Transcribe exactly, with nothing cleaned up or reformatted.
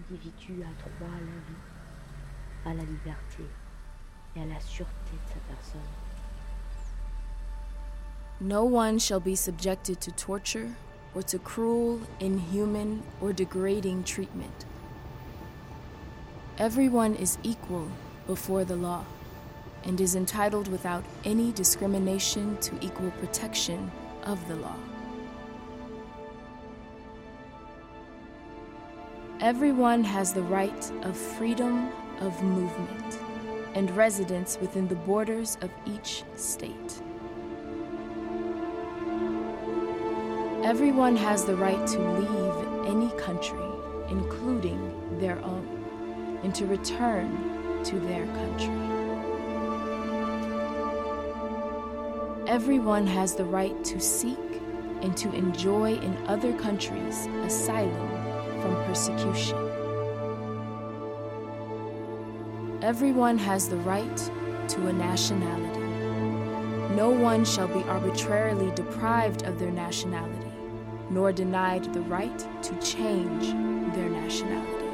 individu a droit à la vie, à la liberté et à la sûreté de sa personne. No one shall be subjected to torture or to cruel, inhuman, or degrading treatment. Everyone is equal before the law and is entitled without any discrimination to equal protection of the law. Everyone has the right of freedom of movement and residence within the borders of each state. Everyone has the right to leave any country, including their own, and to return to their country. Everyone has the right to seek and to enjoy in other countries asylum from persecution. Everyone has the right to a nationality. No one shall be arbitrarily deprived of their nationality, nor denied the right to change their nationality.